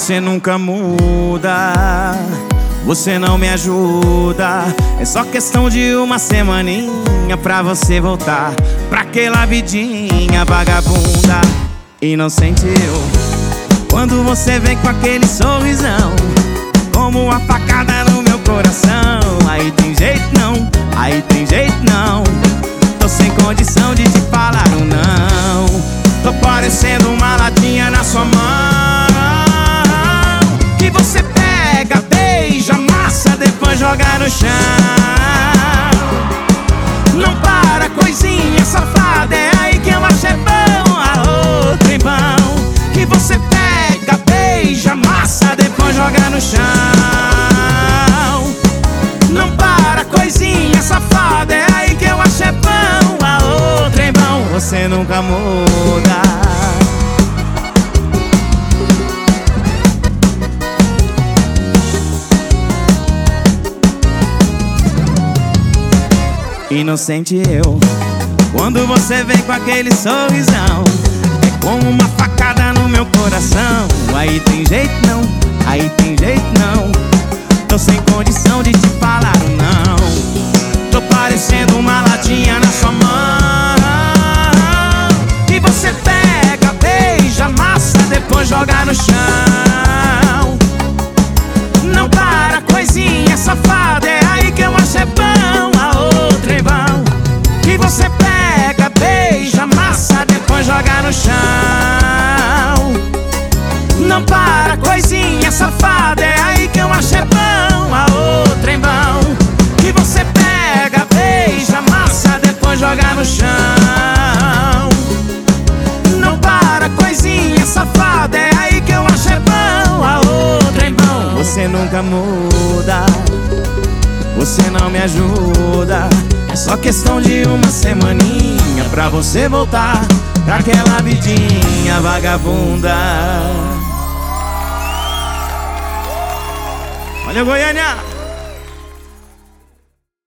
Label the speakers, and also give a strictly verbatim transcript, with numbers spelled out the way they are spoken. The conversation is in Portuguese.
Speaker 1: Você nunca muda, você não me ajuda. É só questão de uma semaninha pra você voltar pra aquela vidinha vagabunda. E não sentiu quando você vem com aquele sorrisão, como uma facada no meu coração. Aí tem jeito não, aí tem jeito não. Tô sem condição de te falar um não. Tô parecendo uma latinha na sua mão, que você pega, beija, amassa, depois joga no chão. Não para, coisinha safada, é aí que eu acho é bom. A outra em vão, que você pega, beija, amassa, depois joga no chão. Não para, coisinha safada, é aí que eu acho é bom. A outra em vão, você nunca muda. Inocente eu, quando você vem com aquele sorrisão, é como uma facada no meu coração. Aí tem jeito não, aí tem jeito não. Tô sem condição de te falar um não. Tô parecendo uma latinha na sua mão, que você pega, beija, amassa, depois joga no chão. Não para, coisinha safada, é aí que eu acho é bom. Você pega, beija, amassa, depois joga no chão. Não para, coisinha safada, é aí que eu acho é bom. A outra em vão, que você pega, beija, amassa, depois joga no chão. Não para, coisinha safada, é aí que eu acho é bom. A outra em vão, você nunca muda, você não me ajuda. É só questão de uma semaninha pra você voltar pra aquela vidinha vagabunda. Olha, Goiânia!